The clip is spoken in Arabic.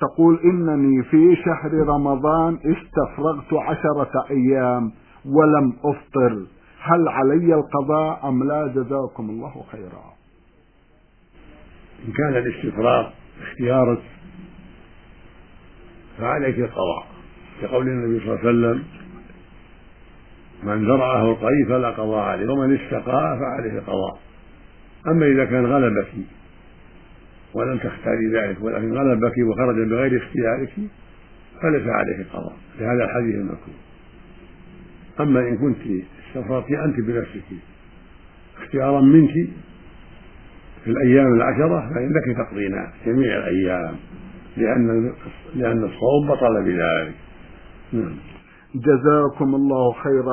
تقول إنني في شهر رمضان استفرغت 10 أيام ولم أفطر، هل علي القضاء أم لا؟ جزاكم الله خيرا. إن كان الاستفراغ اختيارك فعليك القضاء، كقول النبي صلى الله عليه وسلم: من زرعه القيء فلا قضاء عليه، ومن استقاء فعليه القضاء. أما إذا كان غلبك ولم تختاري ذلك ولكن غلبك وخرج بغير اختيارك فليس عليه القضاء، لهذا الحديث المذكور. أما إن كنت استفرغت أنت بنفسك اختيارا منك في الأيام 10 فإنك تقضين جميع الأيام، لأن الصوم بطل بذلك. جزاكم الله خيرا.